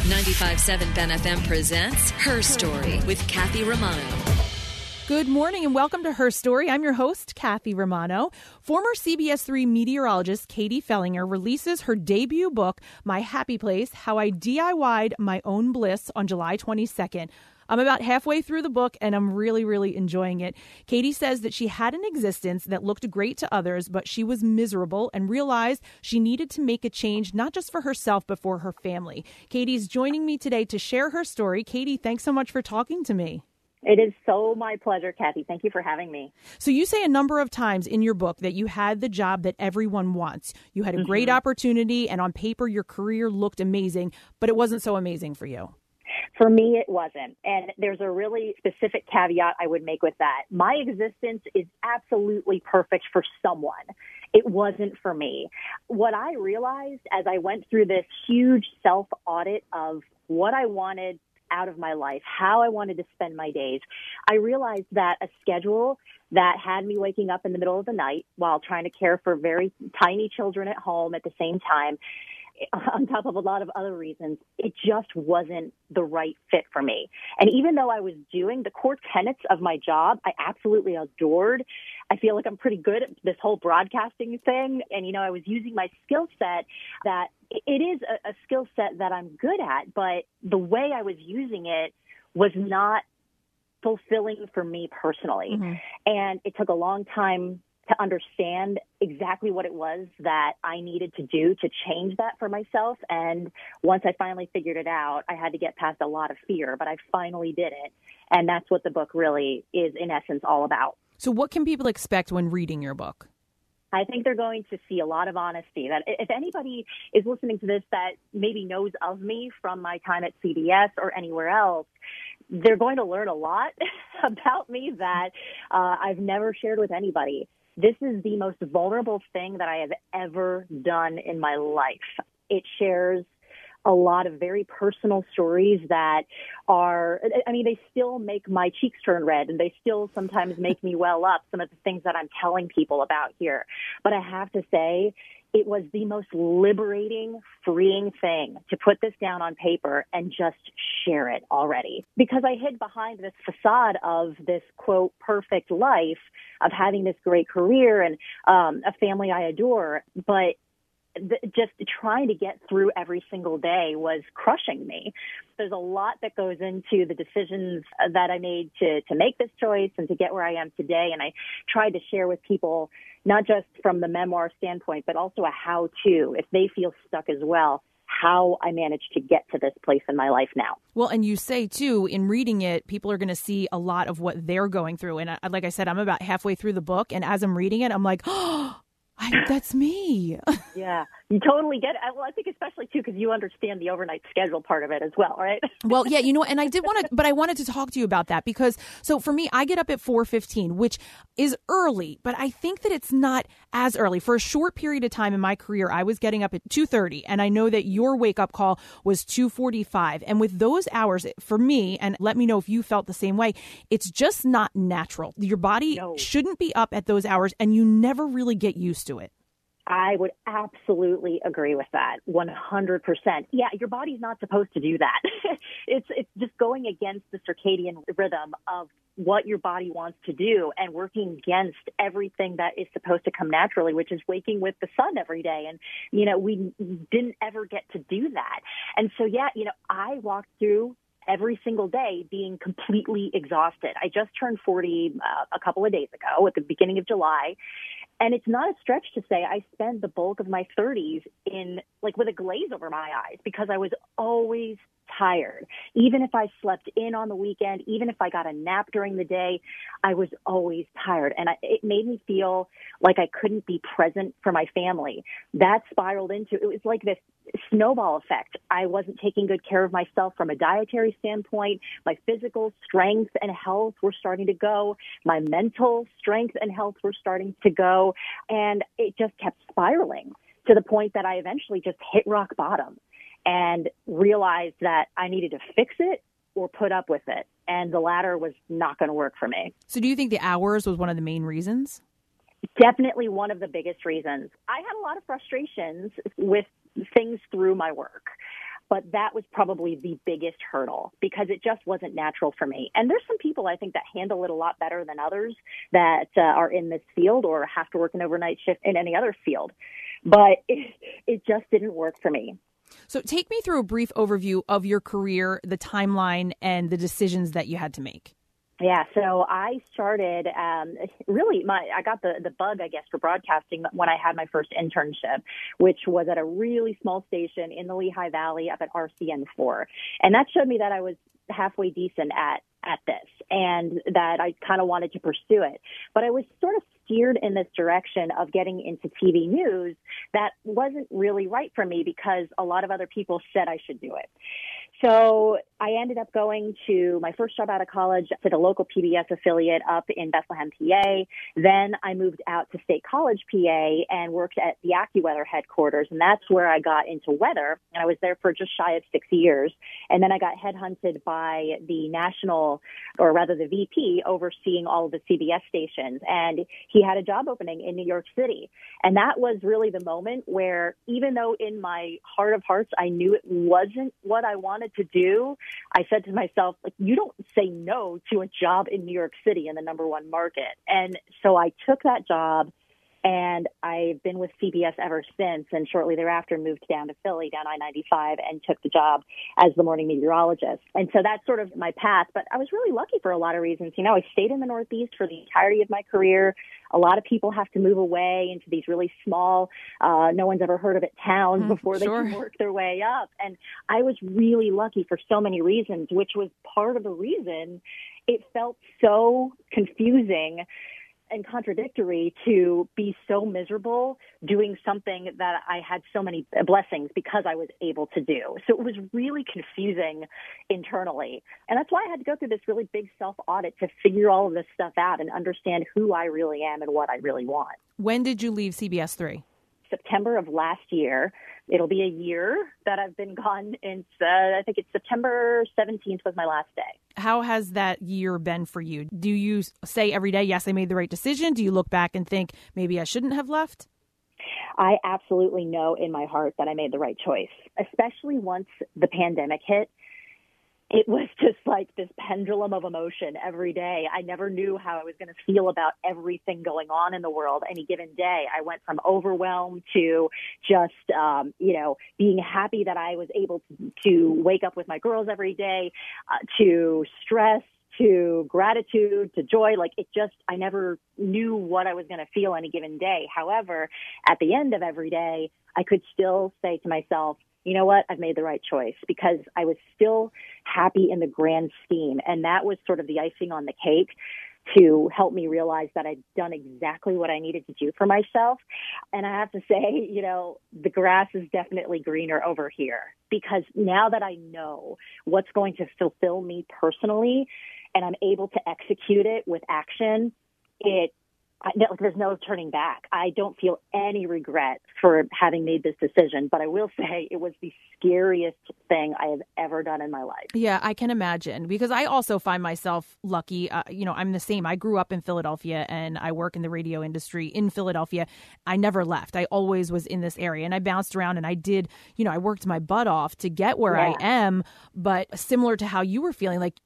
95.7 Ben FM presents Her Story with Kathy Romano. Good morning and welcome to Her Story. I'm your host, Kathy Romano. Former CBS 3 meteorologist Katie Fellinger releases her debut book, My Happy Place, How I DIY'd My Own Bliss, on July 22nd. I'm about halfway through the book, and I'm really enjoying it. Katie says that she had an existence that looked great to others, but she was miserable and realized she needed to make a change, not just for herself, but for her family. Katie's joining me today to share her story. Katie, thanks so much for talking to me. It is so my pleasure, Kathy. Thank you for having me. So you say a number of times in your book that you had the job that everyone wants. You had a great opportunity, and on paper, your career looked amazing, but it wasn't so amazing for you. For me, it wasn't. And there's a really specific caveat I would make with that. My existence is absolutely perfect for someone. It wasn't for me. What I realized as I went through this huge self-audit of what I wanted out of my life, how I wanted to spend my days, I realized that a schedule that had me waking up in the middle of the night while trying to care for very tiny children at home at the same time, on top of a lot of other reasons, it just wasn't the right fit for me. And even though I was doing the core tenets of my job, I absolutely adored. I feel like I'm pretty good at this whole broadcasting thing. And, I was using my skill set that it is a skill set that I'm good at, but the way I was using it was not fulfilling for me personally. And it took a long time to understand exactly what it was that I needed to do to change that for myself. And once I finally figured it out, I had to get past a lot of fear, but I finally did it. And that's what the book really is, in essence, all about. So what can people expect when reading your book? I think they're going to see a lot of honesty. That if anybody is listening to this that maybe knows of me from my time at CBS or anywhere else, they're going to learn a lot about me that I've never shared with anybody. This is the most vulnerable thing that I have ever done in my life. It shares a lot of very personal stories that they still make my cheeks turn red, and they still sometimes make me well up, some of the things that I'm telling people about here. But I have to say, it was the most liberating, freeing thing to put this down on paper and just share it already. Because I hid behind this facade of this, quote, perfect life of having this great career and a family I adore. But just trying to get through every single day was crushing me. There's a lot that goes into the decisions that I made to make this choice and to get where I am today. And I tried to share with people, not just from the memoir standpoint, but also a how-to, if they feel stuck as well, how I managed to get to this place in my life now. Well, and you say, too, in reading it, people are going to see a lot of what they're going through. And like I said, I'm about halfway through the book. And as I'm reading it, I'm like, that's me. Yeah, you totally get it. Well, I think especially, too, because you understand the overnight schedule part of it as well, right? Well, yeah, and I did want to, but I wanted to talk to you about that because, so for me, I get up at 4:15, which is early, but I think that it's not as early. For a short period of time in my career, I was getting up at 2:30, and I know that your wake-up call was 2:45. And with those hours, for me, and let me know if you felt the same way, it's just not natural. Your body shouldn't be up at those hours, and you never really get used to it. I would absolutely agree with that, 100%. Yeah, your body's not supposed to do that. It's just going against the circadian rhythm of what your body wants to do and working against everything that is supposed to come naturally, which is waking with the sun every day. And, we didn't ever get to do that. And so, I walked through every single day being completely exhausted. I just turned 40 a couple of days ago at the beginning of July. And it's not a stretch to say I spent the bulk of my 30s with a glaze over my eyes because I was always tired. Even if I slept in on the weekend, even if I got a nap during the day, I was always tired. And it made me feel like I couldn't be present for my family. That spiraled into, it was like this snowball effect. I wasn't taking good care of myself from a dietary standpoint. My physical strength and health were starting to go. My mental strength and health were starting to go. And it just kept spiraling to the point that I eventually just hit rock bottom and realized that I needed to fix it or put up with it. And the latter was not going to work for me. So do you think the hours was one of the main reasons? Definitely one of the biggest reasons. I had a lot of frustrations with things through my work. But that was probably the biggest hurdle because it just wasn't natural for me. And there's some people I think that handle it a lot better than others that are in this field or have to work an overnight shift in any other field. But it just didn't work for me. So take me through a brief overview of your career, the timeline, and the decisions that you had to make. Yeah, so I started I got the bug, I guess, for broadcasting when I had my first internship, which was at a really small station in the Lehigh Valley up at RCN4. And that showed me that I was halfway decent at this and that I kind of wanted to pursue it. But I was sort of steered in this direction of getting into TV news that wasn't really right for me because a lot of other people said I should do it. So I ended up going to my first job out of college to the local PBS affiliate up in Bethlehem, PA. Then I moved out to State College, PA, and worked at the AccuWeather headquarters. And that's where I got into weather. And I was there for just shy of 6 years. And then I got headhunted by the national, or rather the VP, overseeing all of the CBS stations. And he had a job opening in New York City. And that was really the moment where, even though in my heart of hearts, I knew it wasn't what I wanted to do, I said to myself, like, you don't say no to a job in New York City in the number one market. And so I took that job, and I've been with CBS ever since. And shortly thereafter moved down to Philly, down I-95, and took the job as the morning meteorologist. And so that's sort of my path. But I was really lucky for a lot of reasons. You know, I stayed in the Northeast for the entirety of my career. A lot of people have to move away into these really small, no one's ever heard of it, towns before they can work their way up. And I was really lucky for so many reasons, which was part of the reason it felt so confusing and contradictory to be so miserable doing something that I had so many blessings because I was able to do. So it was really confusing internally. And that's why I had to go through this really big self-audit to figure all of this stuff out and understand who I really am and what I really want. When did you leave CBS 3? September of last year. It'll be a year that I've been gone. I think it's September 17th was my last day. How has that year been for you? Do you say every day, yes, I made the right decision? Do you look back and think maybe I shouldn't have left? I absolutely know in my heart that I made the right choice, especially once the pandemic hit. It was just like this pendulum of emotion every day. I never knew how I was going to feel about everything going on in the world any given day. I went from overwhelmed to just, being happy that I was able to wake up with my girls every day, to stress, to gratitude, to joy. I never knew what I was going to feel any given day. However, at the end of every day, I could still say to myself, you know what, I've made the right choice because I was still happy in the grand scheme. And that was sort of the icing on the cake to help me realize that I'd done exactly what I needed to do for myself. And I have to say, the grass is definitely greener over here because now that I know what's going to fulfill me personally and I'm able to execute it with action, there's no turning back. I don't feel any regret for having made this decision, but I will say it was the scariest thing I have ever done in my life. Yeah, I can imagine because I also find myself lucky. I'm the same. I grew up in Philadelphia and I work in the radio industry in Philadelphia. I never left. I always was in this area and I bounced around and I did, I worked my butt off to get where I am. But similar to how you were feeling, like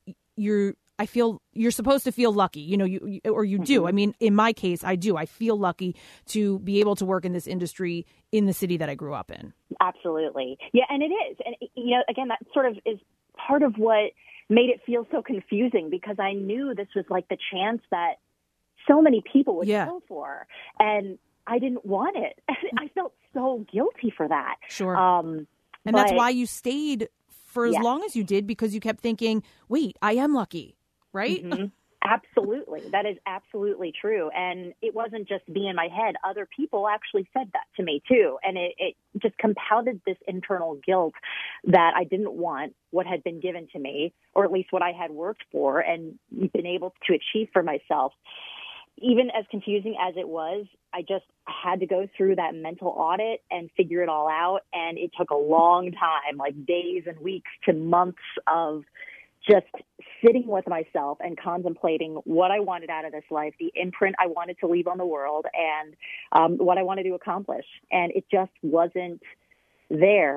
I feel you're supposed to feel lucky, you do. I mean, in my case, I do. I feel lucky to be able to work in this industry in the city that I grew up in. Absolutely. Yeah, and it is. And, again, that sort of is part of what made it feel so confusing because I knew this was like the chance that so many people would go for. And I didn't want it. I felt so guilty for that. Sure. And that's why you stayed for as long as you did because you kept thinking, wait, I am lucky. Right? Mm-hmm. Absolutely. That is absolutely true. And it wasn't just me in my head. Other people actually said that to me too. And it just compounded this internal guilt that I didn't want what had been given to me, or at least what I had worked for and been able to achieve for myself. Even as confusing as it was, I just had to go through that mental audit and figure it all out. And it took a long time, like days and weeks to months of just sitting with myself and contemplating what I wanted out of this life, the imprint I wanted to leave on the world, and what I wanted to accomplish. And it just wasn't there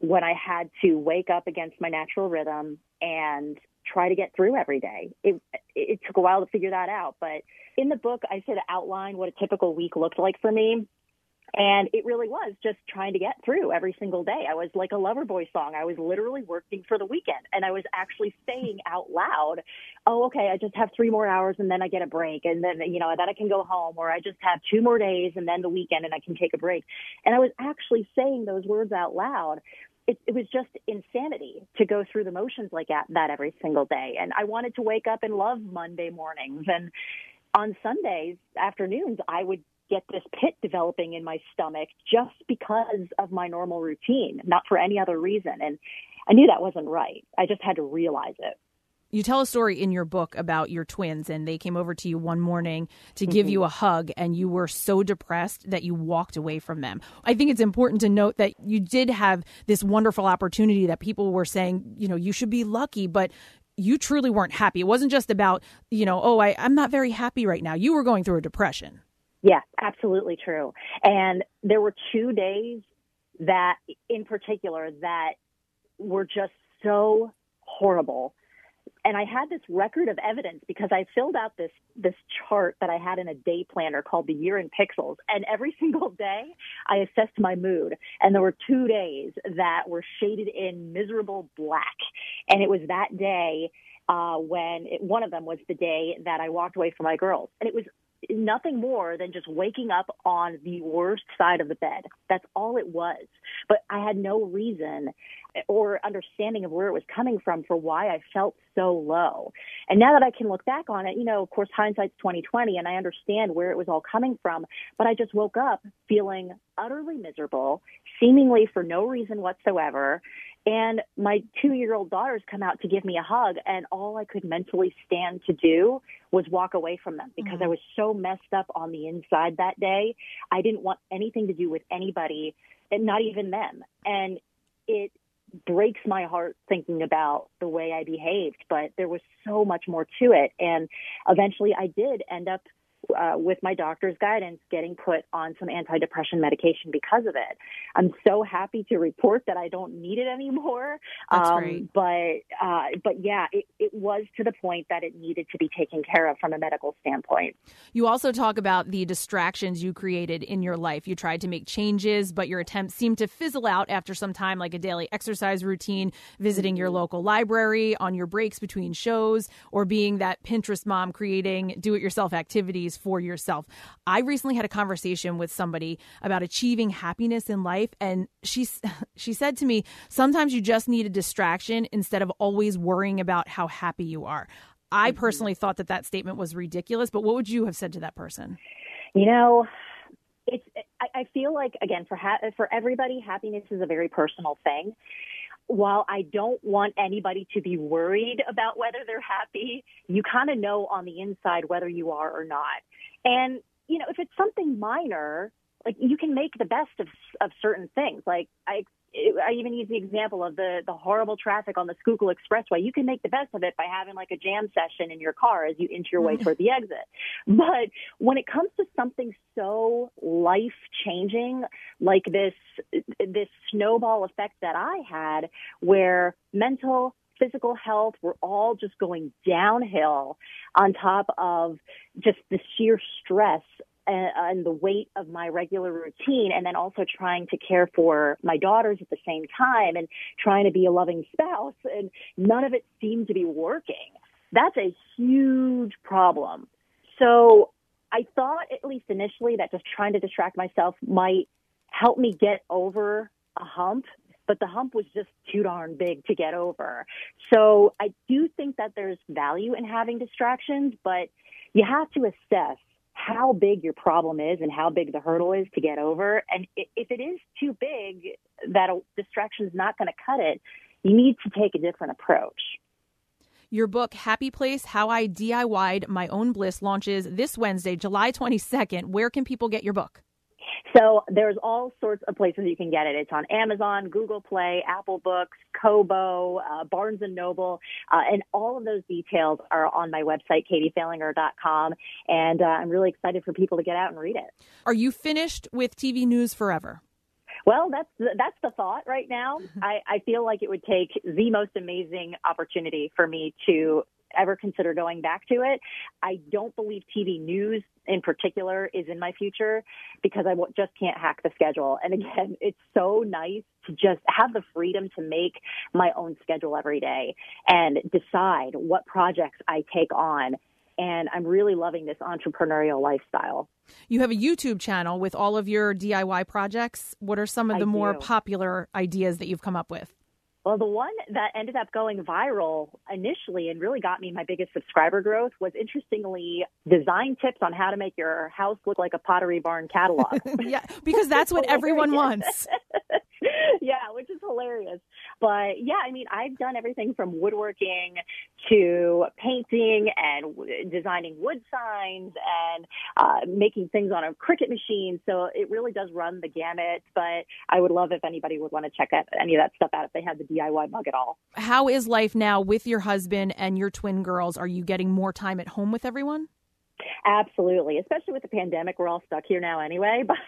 when I had to wake up against my natural rhythm and try to get through every day. It took a while to figure that out, but in the book, I sort of outlined what a typical week looked like for me. And it really was just trying to get through every single day. I was like a Loverboy song. I was literally working for the weekend, and I was actually saying out loud, oh, okay, I just have 3 more hours and then I get a break. And then, then I can go home, or I just have 2 more days and then the weekend and I can take a break. And I was actually saying those words out loud. It was just insanity to go through the motions like that every single day. And I wanted to wake up and love Monday mornings. And on Sundays afternoons, I would get this pit developing in my stomach just because of my normal routine, not for any other reason. And I knew that wasn't right. I just had to realize it. You tell a story in your book about your twins, and they came over to you one morning to give you a hug, and you were so depressed that you walked away from them. I think it's important to note that you did have this wonderful opportunity that people were saying, you should be lucky, but you truly weren't happy. It wasn't just about, I'm not very happy right now. You were going through a depression. Yeah, absolutely true. And there were 2 days that in particular that were just so horrible. And I had this record of evidence because I filled out this chart that I had in a day planner called the Year in Pixels. And every single day I assessed my mood. And there were 2 days that were shaded in miserable black. And it was that day one of them was the day that I walked away from my girls. And it was nothing more than just waking up on the worst side of the bed. That's all it was. But I had no reason or understanding of where it was coming from for why I felt so low. And now that I can look back on it, of course, hindsight's 20/20, and I understand where it was all coming from. But I just woke up feeling utterly miserable, seemingly for no reason whatsoever. And my 2-year-old daughters come out to give me a hug, and all I could mentally stand to do was walk away from them because I was so messed up on the inside that day. I didn't want anything to do with anybody, and not even them. And it breaks my heart thinking about the way I behaved, but there was so much more to it. And eventually I did end up with my doctor's guidance, getting put on some antidepressant medication because of it. I'm so happy to report that I don't need it anymore. That's great. But yeah, it was to the point that it needed to be taken care of from a medical standpoint. You also talk about the distractions you created in your life. You tried to make changes, but your attempts seemed to fizzle out after some time, like a daily exercise routine, visiting your local library on your breaks between shows, or being that Pinterest mom creating do-it-yourself activities for yourself. I recently had a conversation with somebody about achieving happiness in life, and she said to me, sometimes you just need a distraction instead of always worrying about how happy you are. I personally thought that statement was ridiculous, but what would you have said to that person? I feel like, again, for everybody, happiness is a very personal thing. While I don't want anybody to be worried about whether they're happy, you kind of know on the inside whether you are or not. And, if it's something minor, like you can make the best of certain things. Like I even use the example of the horrible traffic on the Schuylkill Expressway. You can make the best of it by having like a jam session in your car as you inch your way toward the exit. But when it comes to something so life-changing, like this snowball effect that I had, where mental, physical health were all just going downhill on top of just the sheer stress and the weight of my regular routine, and then also trying to care for my daughters at the same time and trying to be a loving spouse, and none of it seemed to be working. That's a huge problem. So I thought, at least initially, that just trying to distract myself might help me get over a hump, but the hump was just too darn big to get over. So I do think that there's value in having distractions, but you have to assess how big your problem is and how big the hurdle is to get over. And if it is too big that a distraction is not going to cut it, you need to take a different approach. Your book, Happy Place, How I DIY'd My Own Bliss, launches this Wednesday, July 22nd. Where can people get your book? So there's all sorts of places you can get it. It's on Amazon, Google Play, Apple Books, Kobo, Barnes & Noble, and all of those details are on my website, katiefalinger.com, and I'm really excited for people to get out and read it. Are you finished with TV news forever? Well, that's the thought right now. I feel like it would take the most amazing opportunity for me to ever consider going back to it. I don't believe TV news in particular is in my future because I just can't hack the schedule. And again, it's so nice to just have the freedom to make my own schedule every day and decide what projects I take on. And I'm really loving this entrepreneurial lifestyle. You have a YouTube channel with all of your DIY projects. What are some of the more popular ideas that you've come up with? Well, the one that ended up going viral initially and really got me my biggest subscriber growth was, interestingly, design tips on how to make your house look like a Pottery Barn catalog. Yeah, because that's what everyone wants. Yeah, which is hilarious. But yeah, I mean, I've done everything from woodworking to painting and designing wood signs and making things on a Cricut machine. So it really does run the gamut. But I would love if anybody would want to check out any of that stuff out if they had the DIY bug at all. How is life now with your husband and your twin girls? Are you getting more time at home with everyone? Absolutely. Especially with the pandemic. We're all stuck here now anyway. But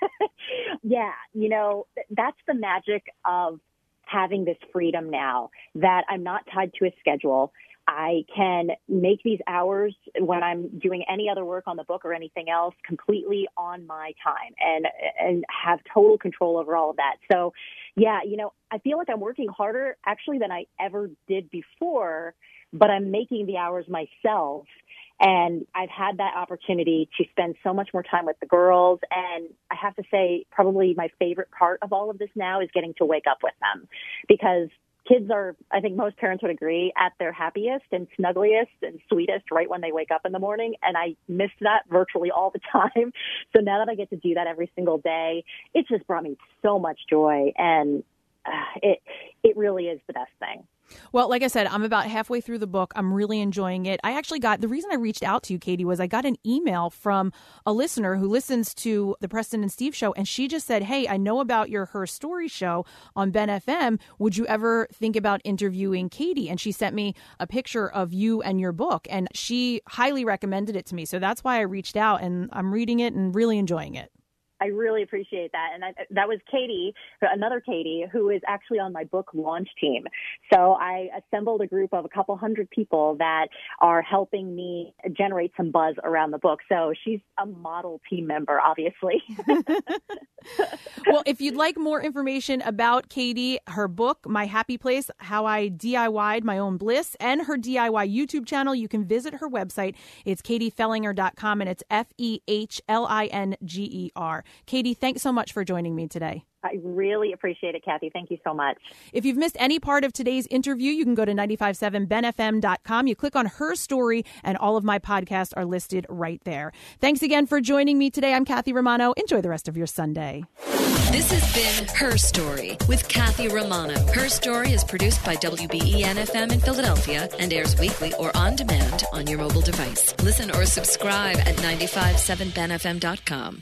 yeah, you know, that's the magic of having this freedom now, that I'm not tied to a schedule. I can make these hours when I'm doing any other work on the book or anything else completely on my time and have total control over all of that. So yeah, you know, I feel like I'm working harder actually than I ever did before, but I'm making the hours myself. And I've had that opportunity to spend so much more time with the girls. And I have to say, probably my favorite part of all of this now is getting to wake up with them, because kids are, I think most parents would agree, at their happiest and snuggliest and sweetest right when they wake up in the morning. And I miss that virtually all the time. So now that I get to do that every single day, it's just brought me so much joy. And it really is the best thing. Well, like I said, I'm about halfway through the book. I'm really enjoying it. The reason I reached out to you, Katie, was I got an email from a listener who listens to the Preston and Steve show. And she just said, hey, I know about your Her Story show on Ben FM. Would you ever think about interviewing Katie? And she sent me a picture of you and your book. And she highly recommended it to me. So that's why I reached out, and I'm reading it and really enjoying it. I really appreciate that. And that was Katie, another Katie, who is actually on my book launch team. So I assembled a group of a couple hundred people that are helping me generate some buzz around the book. So she's a model team member, obviously. Well, if you'd like more information about Katie, her book, My Happy Place, How I DIY'd My Own Bliss, and her DIY YouTube channel, you can visit her website. It's katiefellinger.com, and it's FEHLINGER. Katie, thanks so much for joining me today. I really appreciate it, Kathy. Thank you so much. If you've missed any part of today's interview, you can go to 957benfm.com. You click on Her Story, and all of my podcasts are listed right there. Thanks again for joining me today. I'm Kathy Romano. Enjoy the rest of your Sunday. This has been Her Story with Kathy Romano. Her Story is produced by WBEN-FM in Philadelphia and airs weekly or on demand on your mobile device. Listen or subscribe at 957benfm.com.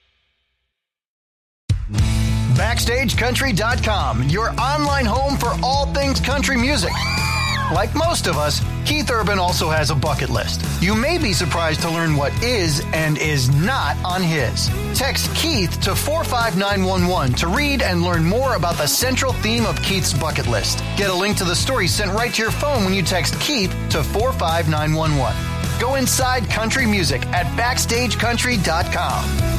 BackstageCountry.com, your online home for all things country music. Like most of us, Keith Urban also has a bucket list. You may be surprised to learn what is and is not on his. Text Keith to 45911 to read and learn more about the central theme of Keith's bucket list. Get a link to the story sent right to your phone when you text Keith to 45911. Go inside country music at BackstageCountry.com.